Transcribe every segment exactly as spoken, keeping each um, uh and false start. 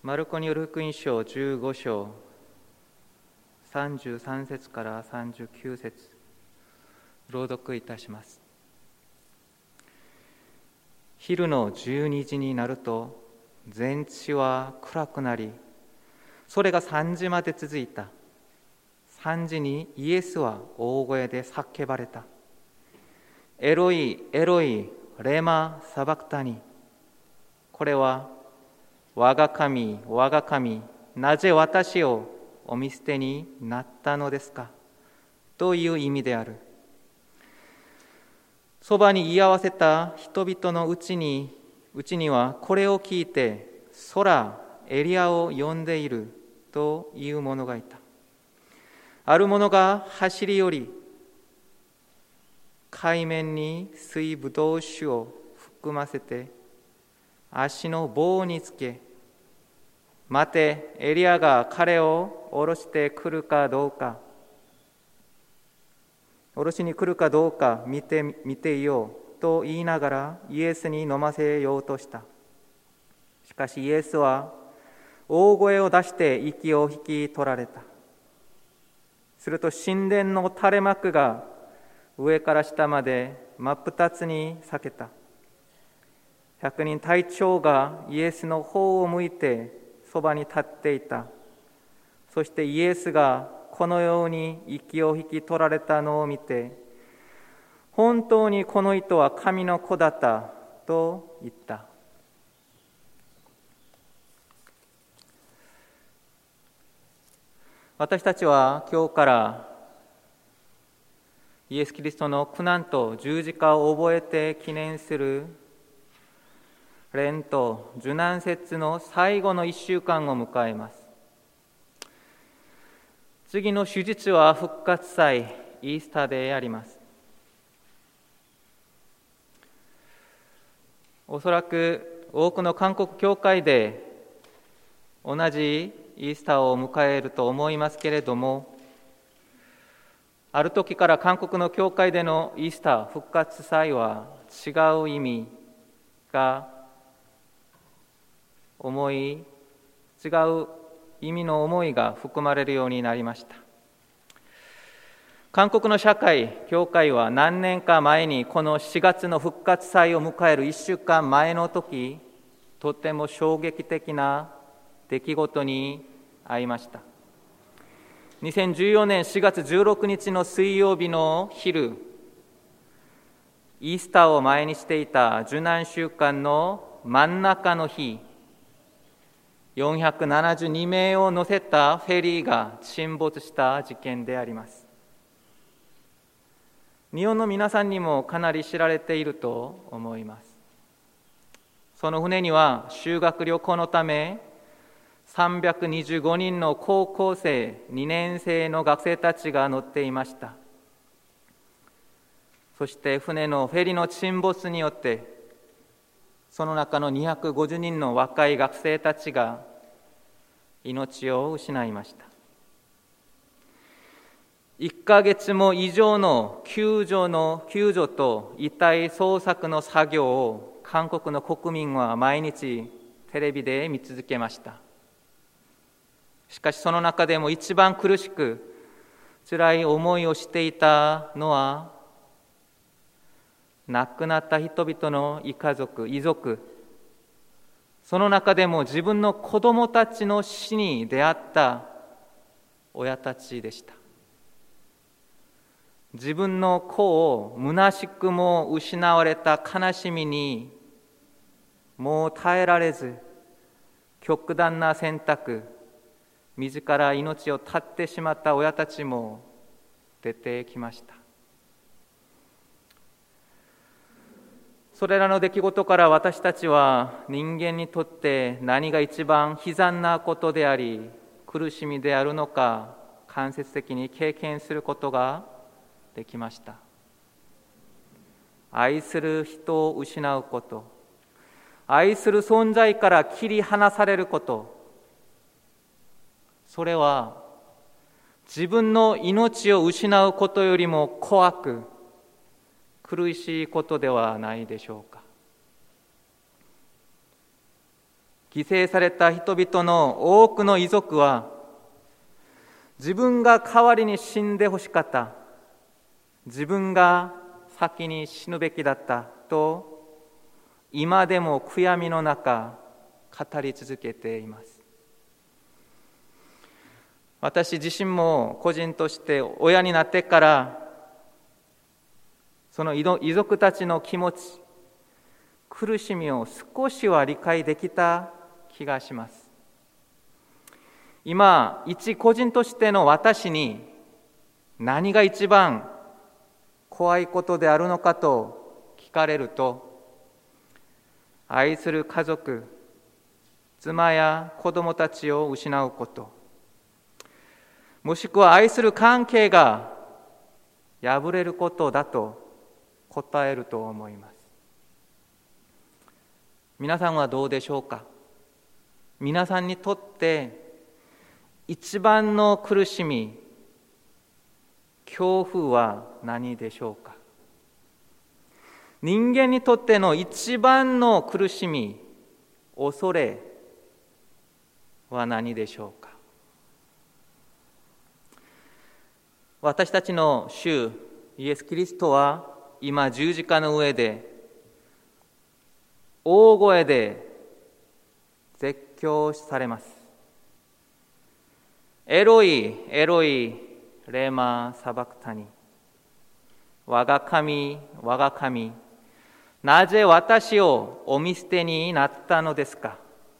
マルコによる福音書じゅうご章さんじゅうさん節からさんじゅうきゅう節朗読いたします。昼のじゅうにじになると全地は暗くなり、それがさんじまで続いた。さんじにイエスは大声で叫ばれた。エロイ、エロイ、レマ・サバクタニ。これは、我が神、我が神、なぜ私をお見捨てになったのですかという意味である。そばに居合わせた人々のうちに、うちにはこれを聞いて、空、エリアを呼んでいるという者がいた。ある者が走り寄り、海面に水ぶどう酒を含ませて、足の棒につけ、待て、エリアが彼を下ろしてくるかどうか、下ろしに来るかどうか見て、見ていようと言いながらイエスに飲ませようとした。しかしイエスは大声を出して息を引き取られた。すると神殿の垂れ幕が上から下まで真っ二つに裂けた。百人隊長がイエスの方を向いてそばに立っていた。そしてイエスがこのように息を引き取られたのを見て、本当にこの人は神の子だったと言った。私たちは今日からイエス・キリストの苦難と十字架を覚えて記念するレント受難節の最後の一週間を迎えます。次の主日は復活祭、イースターであります。おそらく多くの韓国教会で同じイースターを迎えると思いますけれども、ある時から韓国の教会でのイースター、復活祭は違う意味が思い、違う意味の思いが含まれるようになりました。韓国の社会、教会は何年か前にこのしがつの復活祭を迎えるいっしゅうかんまえの時、とても衝撃的な出来事に遭いました。にせんじゅうよねんしがつじゅうろくにちの水曜日の昼、イースターを前にしていた受難週間の真ん中の日、よんひゃくななじゅうにめいを乗せたフェリーが沈没した事件であります。日本の皆さんにもかなり知られていると思います。その船には修学旅行のためさんびゃくにじゅうごにんの高校生、にねんせいの学生たちが乗っていました。そして船のフェリーの沈没によってその中のにひゃくごじゅうにんの若い学生たちが命を失いました。いっかげつも以上の救助の救助と遺体捜索の作業を韓国の国民は毎日テレビで見続けました。しかしその中でも一番苦しく辛い思いをしていたのは、亡くなった人々の遺家族、遺族、その中でも自分の子供たちの死に出会った親たちでした。自分の子を虚しくも失われた悲しみにもう耐えられず、極端な選択、自ら命を絶ってしまった親たちも出てきました。それらの出来事から私たちは人間にとって何が一番悲惨なことであり苦しみであるのか間接的に経験することができました。愛する人を失うこと、愛する存在から切り離されること、それは自分の命を失うことよりも怖く苦しいことではないでしょうか。 犠牲された人々の多くの遺族は、自分が代わりに死んでほしかった、自分が先に死ぬべきだったと、今でも悔やみの中語り続けています。私自身も個人として親になってから、その遺族たちの気持ち、苦しみを少しは理解できた気がします。今、一個人としての私に何が一番怖いことであるのかと聞かれると、愛する家族、妻や子供たちを失うこと、もしくは愛する関係が破れることだと答えると思います。皆さんはどうでしょうか。皆さんにとって一番の苦しみ、恐怖は何でしょうか。人間にとっての一番の苦しみ、恐れは何でしょうか。私たちの主イエス・キリストは今十字架の上で大声で絶叫されます。エロイ、エロイ、レマサバクタニ。我が神、我が神、なぜ私をお見捨てになったのですか。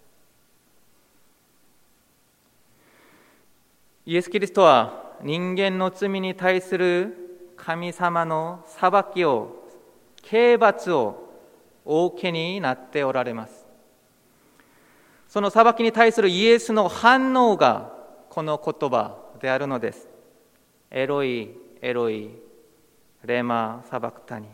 イエス・キリストは人間の罪に対する神様の裁きを、刑罰をお受けになっておられます。その裁きに対するイエスの反応がこの言葉であるのです。エロイ、エロイ、レマサバクタニ。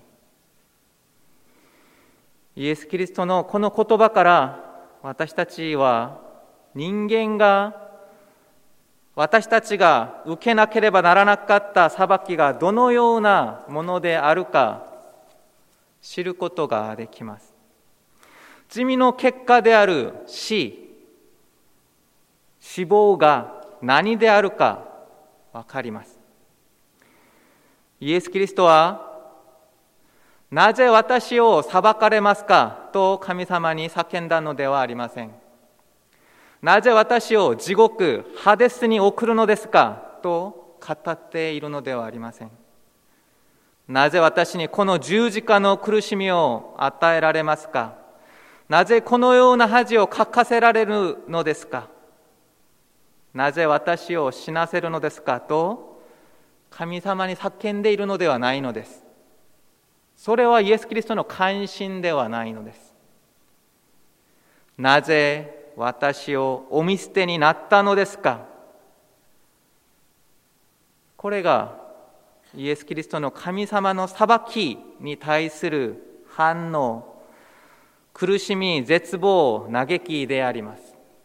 イエス・キリストのこの言葉から私たちは人間が私たちが受けなければならなかった裁きがどのようなものであるか知ることができます。罪の結果である死、死亡が何であるかわかります。イエス・キリストは、なぜ私を裁かれますかと神様に叫んだのではありません。なぜ私を地獄、ハデスに送るのですかと語っているのではありません。なぜ私にこの十字架の苦しみを与えられますか。なぜこのような恥をかかせられるのですか。なぜ私を死なせるのですかと神様に叫んでいるのではないのです。それはイエス・キリストの関心ではないのです。なぜ私をお見捨てになったのですか。これがイエス・キリストの神様の裁きに対する反応、苦しみ、絶望、嘆きであります。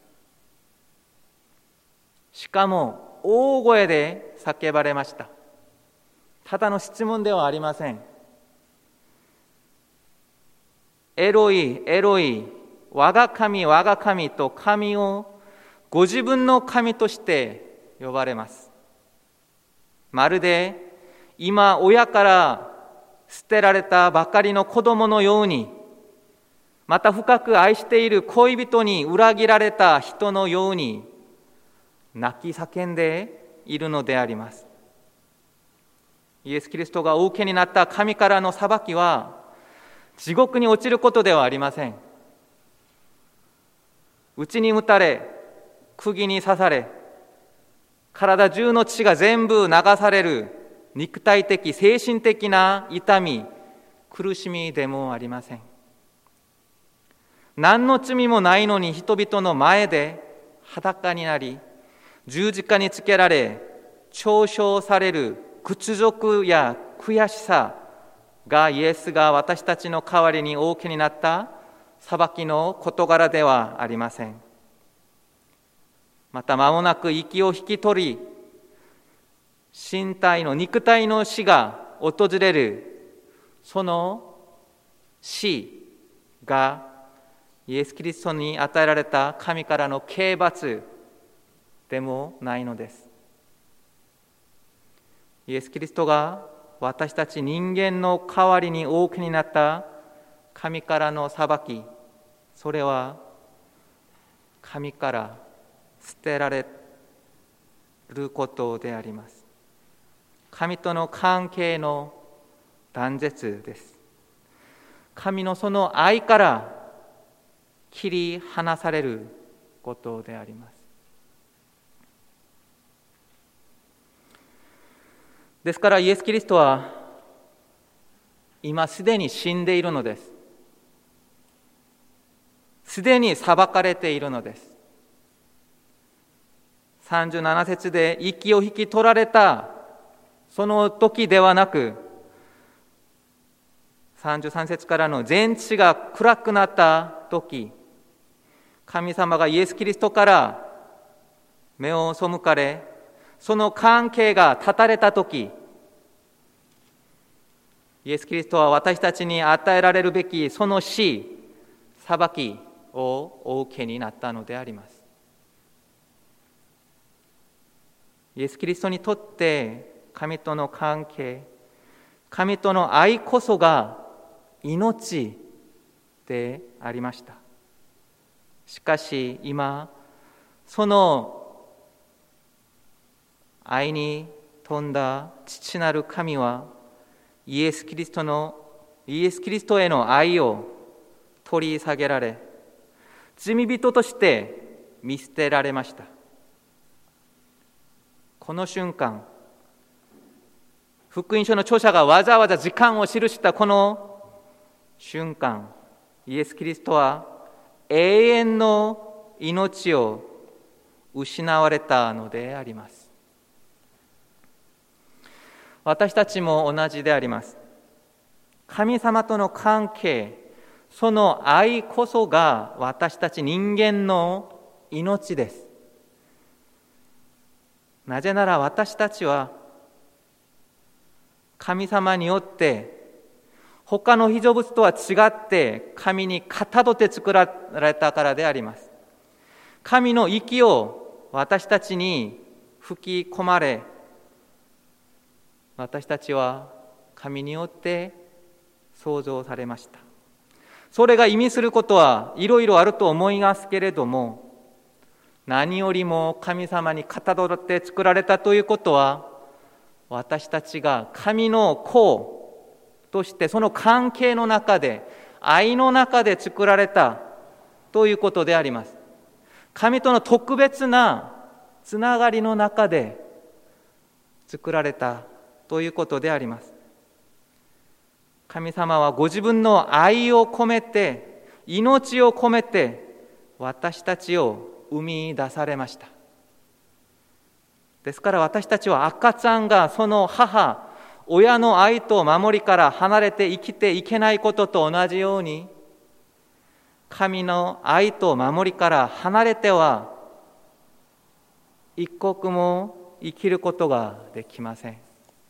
しかも大声で叫ばれました。ただの質問ではありません。エロイ、エロイ、我が神、我が神と神をご自分の神として呼ばれます。まるで今親から捨てられたばかりの子供のように、また深く愛している恋人に裏切られた人のように泣き叫んでいるのであります。イエス・キリストがお受けになった神からの裁きは地獄に落ちることではありません。打に打たれ、釘に刺され、体中の血が全部流される肉体的、精神的な痛み、苦しみでもありません。何の罪もないのに人々の前で裸になり、十字架につけられ、嘲笑される屈辱や悔しさがイエスが私たちの代わりにお受けになった裁きの事柄ではありません。また間もなく息を引き取り、身体の肉体の死が訪れる、その死がイエス・キリストに与えられた神からの刑罰でもないのです。イエス・キリストが私たち人間の代わりに大きになった神からの裁き、それは神から捨てられることであります。神との関係の断絶です。神のその愛から切り離されることであります。ですからイエス・キリストは今すでに死んでいるのです。すでに裁かれているのです。さんじゅうなな節で息を引き取られたその時ではなく、さんじゅうさん節からの全地が暗くなった時、神様がイエス・キリストから目を背かれ、その関係が断たれた時、イエス・キリストは私たちに与えられるべきその死、裁きをお受けになったのであります。イエス・キリストにとって神との関係、神との愛こそが命でありました。しかし今、その愛に富んだ父なる神は、イエス・キリストのイエス・キリストへの愛を取り下げられ、罪人として見捨てられました。この瞬間、福音書の著者がわざわざ時間を記したこの瞬間、イエス・キリストは永遠の命を失われたのであります。私たちも同じであります。神様との関係、その愛こそが私たち人間の命です。なぜなら私たちは神様によって他の被造物とは違って神にかたどって作られたからであります。神の息を私たちに吹き込まれ、私たちは神によって創造されました。それが意味することはいろいろあると思いますけれども、何よりも神様にかたどって作られたということは、私たちが神の子としてその関係の中で、愛の中で作られたということであります。神との特別なつながりの中で作られたということであります。神様はご自分の愛を込めて、命を込めて私たちを生み出されました。ですから私たちは赤ちゃんがその母、親の愛と守りから離れて生きていけないことと同じように、神の愛と守りから離れては一刻も生きることができません。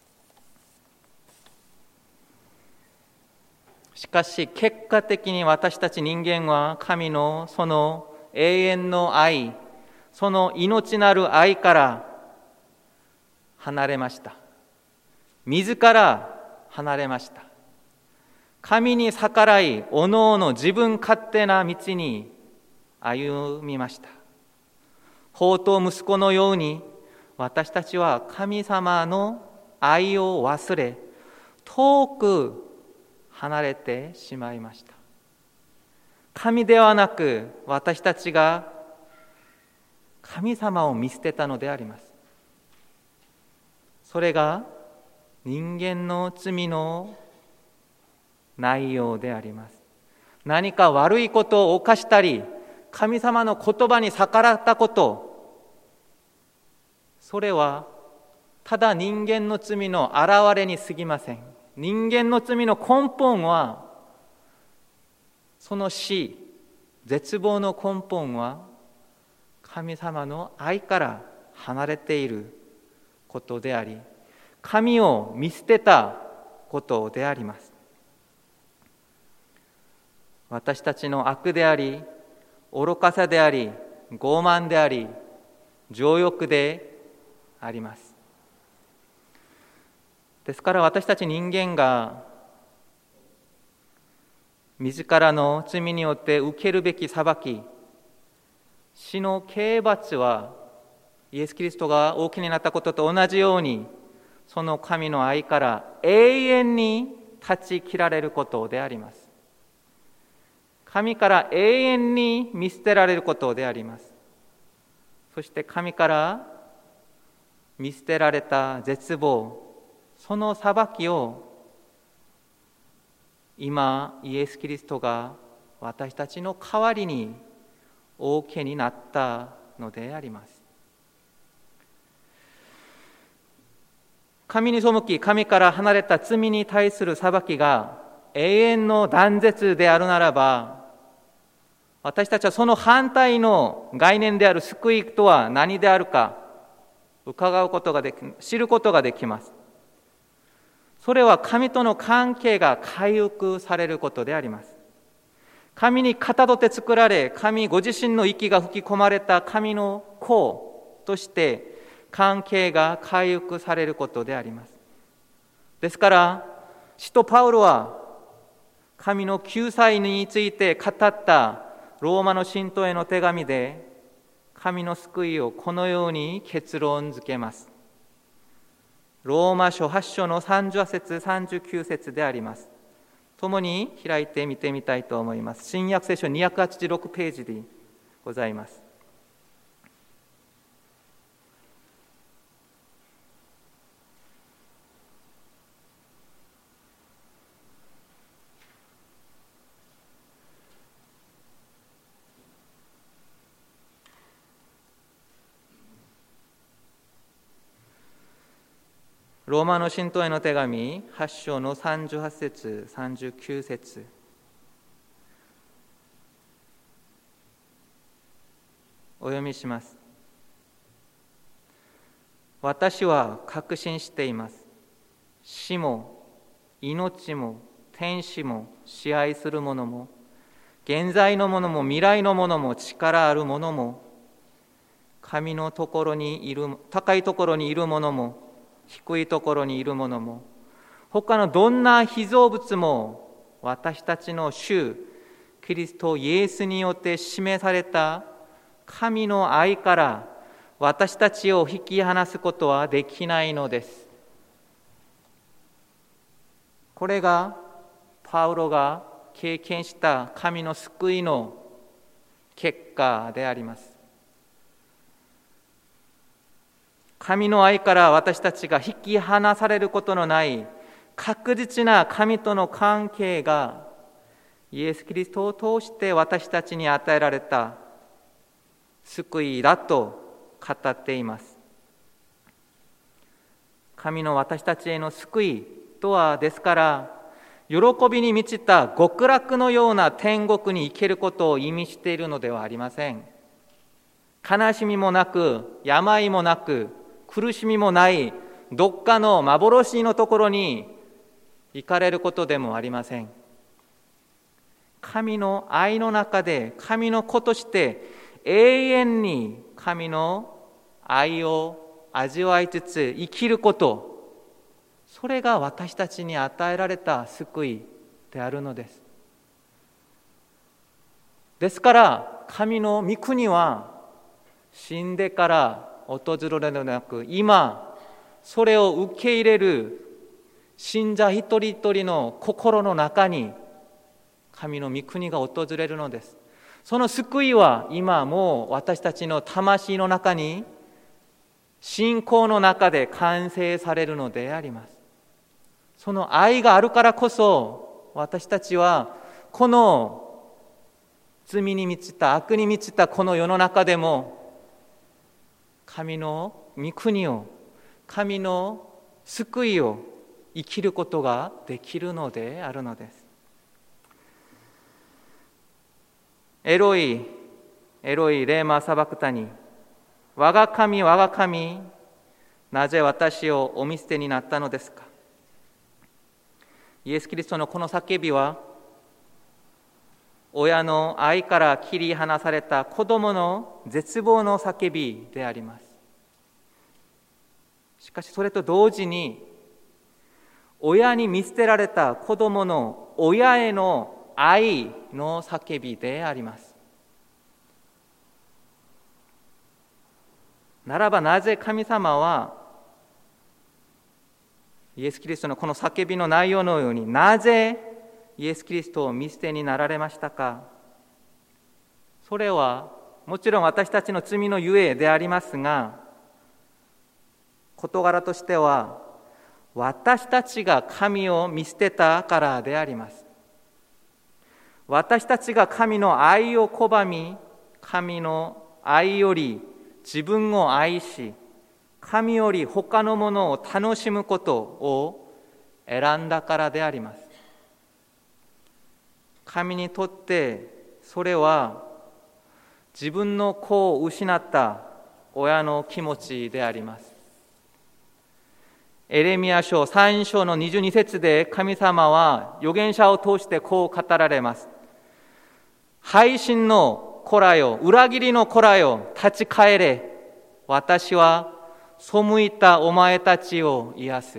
しかし結果的に私たち人間は神のその永遠の愛、その命なる愛から離れました。自ら離れました。神に逆らい、おのおの自分勝手な道に歩みました。放蕩息子のように私たちは神様の愛を忘れ、遠く離れてしまいました。神ではなく私たちが神様を見捨てたのであります。それが人間の罪の内容であります。何か悪いことを犯したり、神様の言葉に逆らったこと、それはただ人間の罪の現れに過ぎません。人間の罪の根本は、その死、絶望の根本は神様の愛から離れていることであり、神を見捨てたことであります。 私たちの悪であり、愚かさであり、傲慢であり、情欲であります。ですから私たち人間が自らの罪によって受けるべき裁き、死の刑罰はイエス・キリストがお起きになったことと同じように、その神の愛から永遠に断ち切られることであります。神から永遠に見捨てられることであります。そして神から見捨てられた絶望、その裁きを今イエス・キリストが私たちの代わりにお受けになったのであります。神に背き、神から離れた罪に対する裁きが永遠の断絶であるならば、私たちはその反対の概念である救いとは何であるか伺うことができ、知ることができます。それは神との関係が回復されることであります。神にかたどって作られ、神ご自身の息が吹き込まれた神の子として関係が回復されることであります。ですから使徒パウロは神の救済について語ったローマの信徒への手紙で神の救いをこのように結論づけます。ローマ書はち章のさんじゅうはち節さんじゅうきゅう節であります。共に開いて見てみたいと思います。新約聖書にひゃくはちじゅうろくページでございます。ローマの信徒への手紙はち章のさんじゅうはち節さんじゅうきゅう節、お読みします。私は確信しています。死も命も天使も支配するものも現在のものも未来のものも力あるものも神のところにいる、高いところにいるものも低いところにいるものも他のどんな被造物も私たちの主キリストイエスによって示された神の愛から私たちを引き離すことはできないのです。これがパウロが経験した神の救いの結果であります。神の愛から私たちが引き離されることのない確実な神との関係がイエス・キリストを通して私たちに与えられた救いだと語っています。神の私たちへの救いとはですから喜びに満ちた極楽のような天国に行けることを意味しているのではありません。悲しみもなく病もなく苦しみもないどっかの幻のところに行かれることでもありません。神の愛の中で神の子として永遠に神の愛を味わいつつ生きること、それが私たちに与えられた救いであるのです。ですから神の御国は死んでから訪れるのではなく、今それを受け入れる信者一人一人の心の中に神の御国が訪れるのです。その救いは今もう私たちの魂の中に信仰の中で完成されるのであります。その愛があるからこそ私たちはこの罪に満ちた悪に満ちたこの世の中でも神の御国を、神の救いを生きることができるのであるのです。エロイ、エロイ、レーマーサバクタニ、我が神、我が神、なぜ私をお見捨てになったのですか。イエス・キリストのこの叫びは、 親の愛から切り離された子供の絶望の叫びであります。しかしそれと同時に、親に見捨てられた子供の親への愛の叫びであります。ならばなぜ神様はイエス・キリストのこの叫びの内容のように、なぜイエス・キリストを見捨てになられましたか。それはもちろん私たちの罪のゆえでありますが、事柄としては私たちが神を見捨てたからであります。私たちが神の愛を拒み、神の愛より自分を愛し、神より他のものを楽しむことを選んだからであります。神にとってそれは自分の子を失った親の気持ちであります。エレミヤ書さん章のにじゅうに節で神様は預言者を通してこう語られます。背信の子らよ、裏切りの子らよ、立ち返れ。私は背いたお前たちを癒す。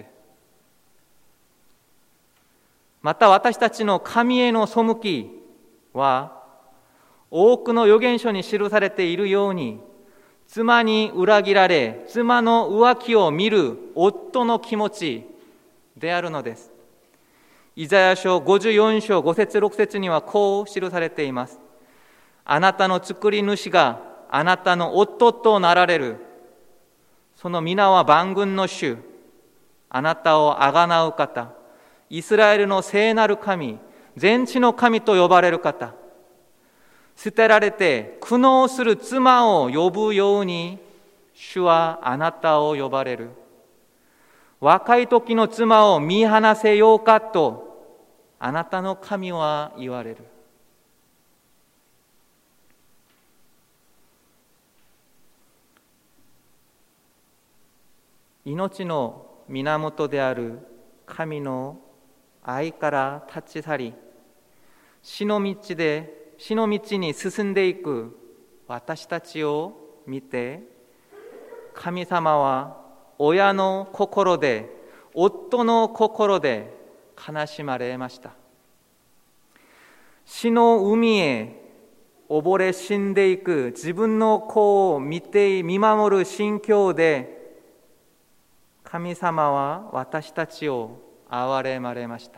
また私たちの神への背きは多くの預言書に記されているように、妻に裏切られ妻の浮気を見る夫の気持ちであるのです。イザヤ書ごじゅうよん章ご節ろく節にはこう記されています。あなたの作り主があなたの夫となられる。その皆は万軍の主、あなたをあがなう方、イスラエルの聖なる神、全地の神と呼ばれる方。捨てられて苦悩する妻を呼ぶように、主はあなたを呼ばれる。若い時の妻を見放せようかと、あなたの神は言われる。命の源である神の愛から立ち去り、死の道で死の道に進んでいく私たちを見て、神様は親の心で、夫の心で悲しまれました。死の海へ溺れ死んでいく自分の子を見て見守る心境で、神様は私たちを憐れまれました。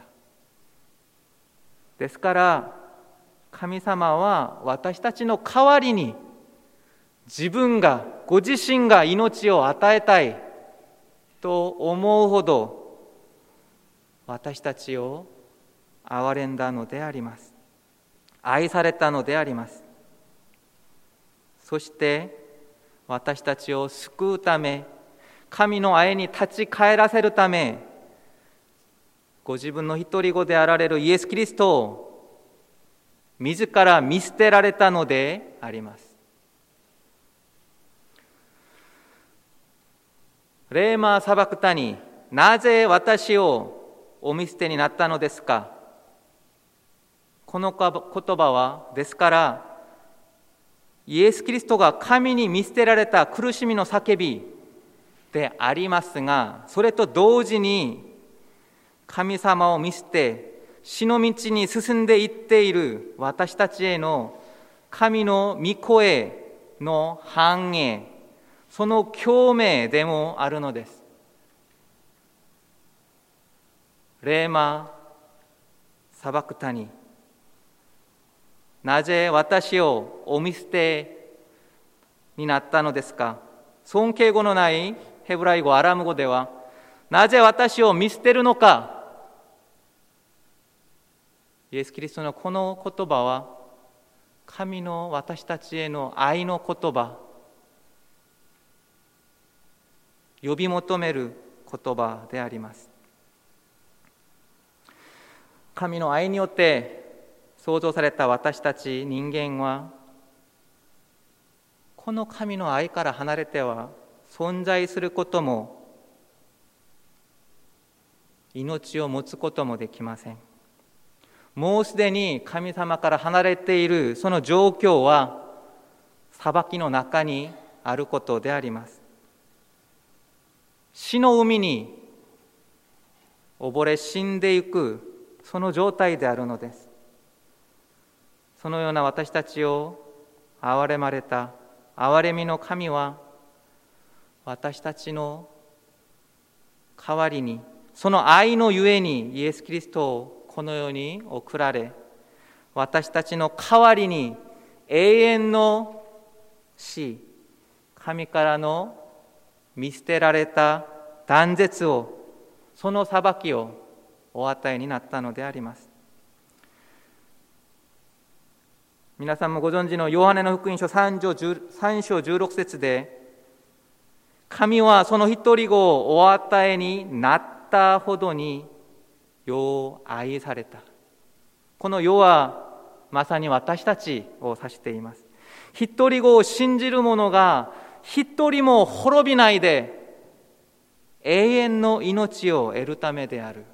ですから神様は私たちの代わりに自分がご自身が命を与えたいと思うほど私たちを憐れんだのであります。愛されたのであります。そして私たちを救うため、神の愛に立ち返らせるため、ご自分の一人子であられるイエス・キリストを自ら見捨てられたのであります。レーマー・サバクタニ、なぜ私をお見捨てになったのですか。この言葉はですからイエス・キリストが神に見捨てられた苦しみの叫びでありますが、それと同時に神様を見捨て死の道に進んでいっている私たちへの神の御声の反映、その共鳴でもあるのです。レーマサバクタニ、なぜ私をお見捨てになったのですか。尊敬語のないヘブライ語、アラム語では、なぜ私を見捨てるのか。イエス・キリストのこの言葉は神の私たちへの愛の言葉、呼び求める言葉であります。神の愛によって創造された私たち人間は、この神の愛から離れては存在することも命を持つこともできません。 もうすでに神様から離れているその状況は裁きの中にあることであります。死の海に溺れ死んでいくその状態であるのです。そのような私たちを憐れまれた憐れみの神は、私たちの代わりに、その愛のゆえにイエス・キリストをこの世に送られ、私たちの代わりに永遠の死、神からの見捨てられた断絶を、その裁きをお与えになったのであります。皆さんもご存知のヨハネの福音書さん章じゅうろく節で、神はその一人子をお与えになったほどに世を愛された。この世はまさに私たちを指しています。一人子を信じる者が一人も滅びないで永遠の命を得るためである。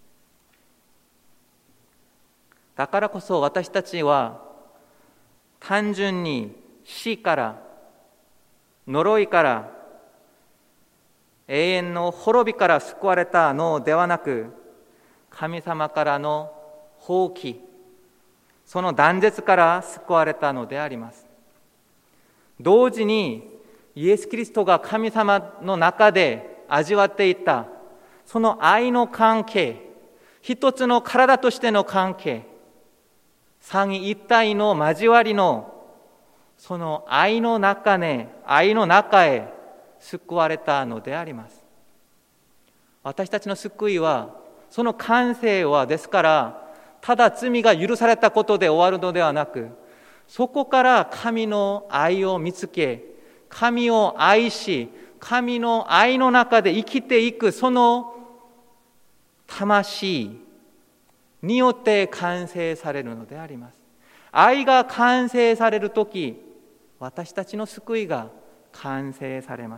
だからこそ私たちは単純に死から呪いから永遠の滅びから救われたのではなく、神様からの放棄、その断絶から救われたのであります。同時にイエス・キリストが神様の中で味わっていたその愛の関係、一つの体としての関係、三位一体の交わりのその愛の中ね、愛の中へ救われたのであります。私たちの救いは、その完成はですから、ただ罪が許されたことで終わるのではなく、そこから神の愛を見つけ、神を愛し、神の愛の中で生きていくその魂によって完成されるのであります。愛が完成されるとき、私たちの救いが完成されます。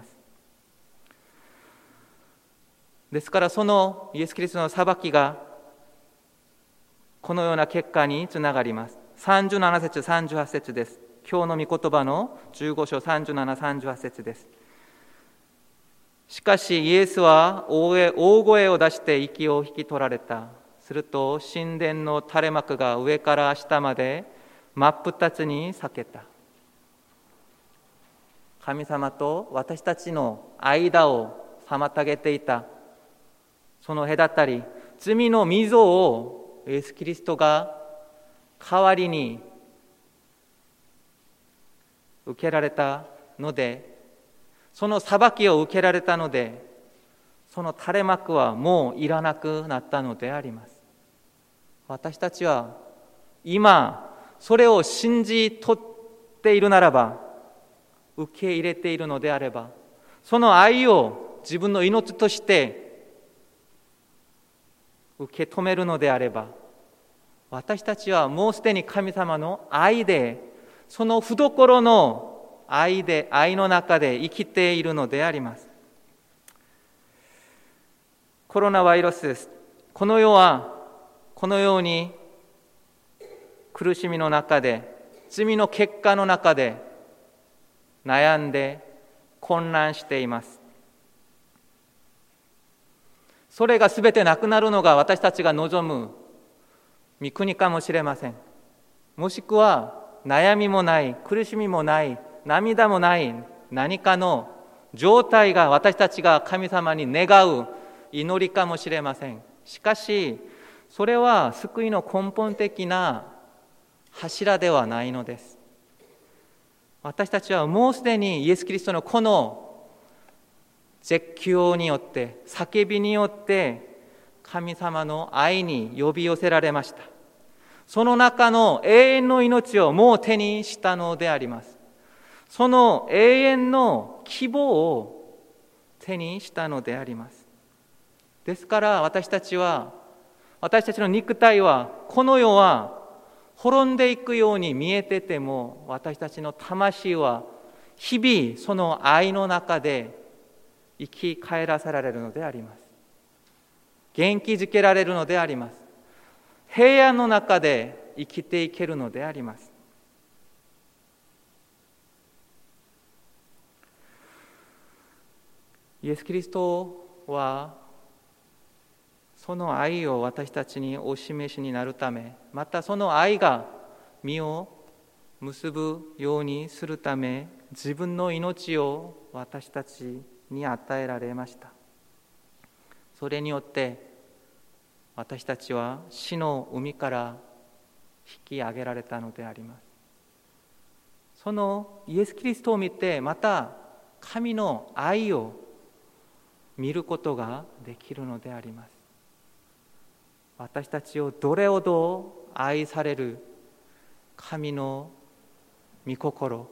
ですからそのイエス・キリストの裁きがこのような結果につながります。さんじゅうなな節さんじゅうはち節です。今日の御言葉のじゅうご章さんじゅうなな、さんじゅうはち節です。しかしイエスは大声を出して息を引き取られた。すると神殿の垂れ幕が上から下まで真っ二つに裂けた。神様と私たちの間を妨げていたその隔たり、罪の溝をイエス・キリストが代わりに受けられたので、その裁きを受けられたので、その垂れ幕はもういらなくなったのであります。私たちは今それを信じ取っているならば、受け入れているのであれば、その愛を自分の命として受け止めるのであれば、私たちはもうすでに神様の愛で、その懐の愛で、愛の中で生きているのであります。コロナウイルスです。この世はこのように苦しみの中で、罪の結果の中で悩んで混乱しています。それがすべてなくなるのが私たちが望む御国かもしれません。もしくは悩みもない苦しみもない涙もない何かの状態が私たちが神様に願う祈りかもしれません。しかしそれは救いの根本的な柱ではないのです。私たちはもうすでにイエス・キリストのこの絶叫によって、叫びによって神様の愛に呼び寄せられました。その中の永遠の命をもう手にしたのであります。その永遠の希望を手にしたのであります。ですから私たちは、私たちの肉体は、この世は滅んでいくように見えてても、私たちの魂は日々その愛の中で生き返らせられるのであります。元気づけられるのであります。 平安の中で生きていけるのであります。イエス・キリストはその愛を私たちにお示しになるため、またその愛が実を結ぶようにするため、自分の命を私たちに与えられました。それによって私たちは死の海から引き上げられたのであります。そのイエス・キリストを見て、また神の愛を見ることができるのであります。私たちをどれほど愛される神の御心、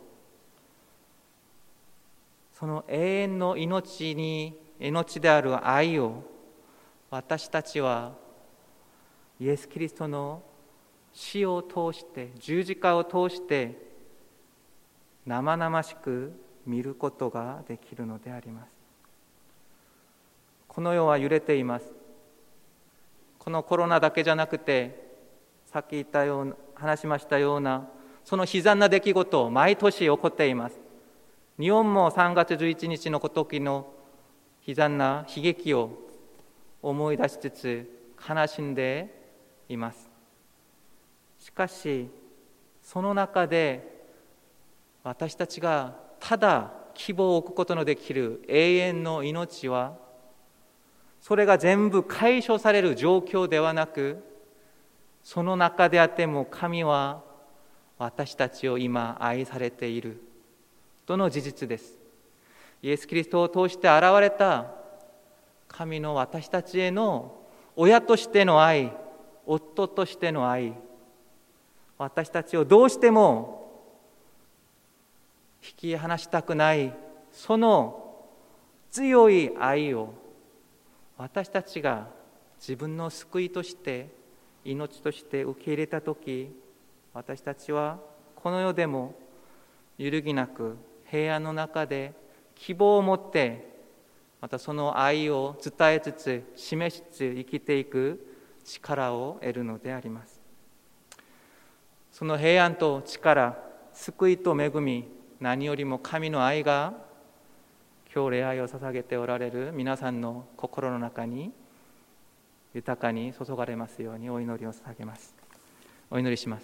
その永遠の命に命である愛を私たちはイエス・キリストの死を通して、十字架を通して生々しく見ることができるのであります。この世は揺れています。このコロナだけじゃなくて、さっき言ったような話しましたようなその悲惨な出来事、毎年起こっています。日本もさんがつじゅういちにちの時の悲惨な悲劇を思い出しつつ悲しんでいます。しかしその中で私たちがただ希望を置くことのできる永遠の命は、それが全部解消される状況ではなく、その中であっても神は私たちを今愛されているとの事実です。イエス・キリストを通して現れた神の私たちへの親としての愛、夫としての愛、私たちをどうしても引き離したくないその強い愛を私たちが自分の救いとして命として受け入れたとき、私たちはこの世でも揺るぎなく平安の中で希望を持って、またその愛を伝えつつ示しつつ生きていく力を得るのであります。その平安と力、救いと恵み、何よりも神の愛が今日礼拝を捧げておられる皆さんの心の中に豊かに注がれますようにお祈りを捧げます。お祈りします。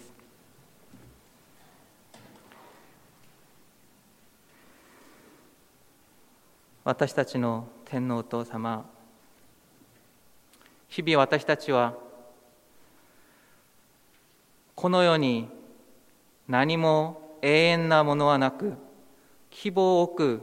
私たちの天皇お父様、日々私たちはこの世に何も永遠なものはなく、希望を置く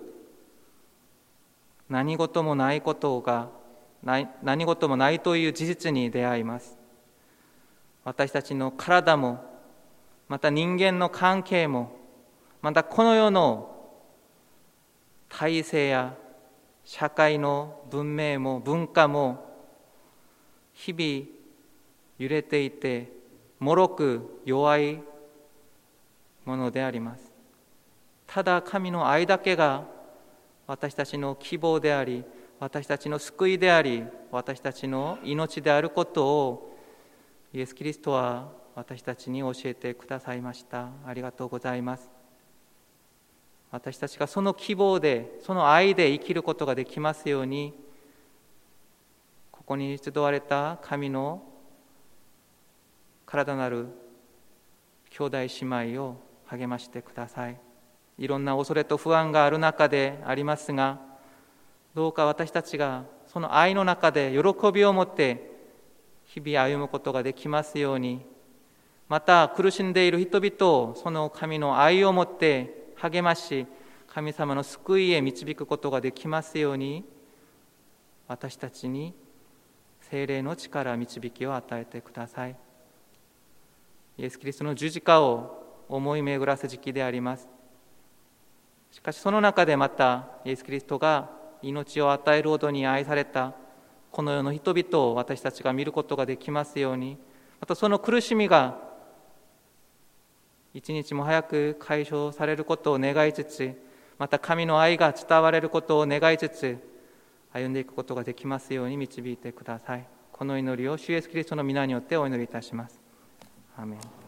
何事もないことがない何事もないという事実に出会います。私たちの体も、また人間の関係も、またこの世の体制や社会の文明も文化も日々揺れていて、脆く弱いものであります。ただ神の愛だけが私たちの希望であり、私たちの救いであり、私たちの命であることをイエス・キリストは私たちに教えてくださいました。ありがとうございます。私たちがその希望で、その愛で生きることができますように、ここに集われた神の体なる兄弟姉妹を励ましてください。いろんな恐れと不安がある中でありますが、どうか私たちがその愛の中で喜びを持って日々歩むことができますように、また苦しんでいる人々をその神の愛を持って励まし、神様の救いへ導くことができますように、私たちに聖霊の力、導きを与えてください。イエス・キリストの十字架を思い巡らす時期であります。しかしその中でまたイエス・キリストが命を与えるほどに愛されたこの世の人々を私たちが見ることができますように、またその苦しみが一日も早く解消されることを願いつつ、また神の愛が伝われることを願いつつ歩んでいくことができますように導いてください。 この祈りを主イエスキリストの皆によってお祈りいたします。アーメン。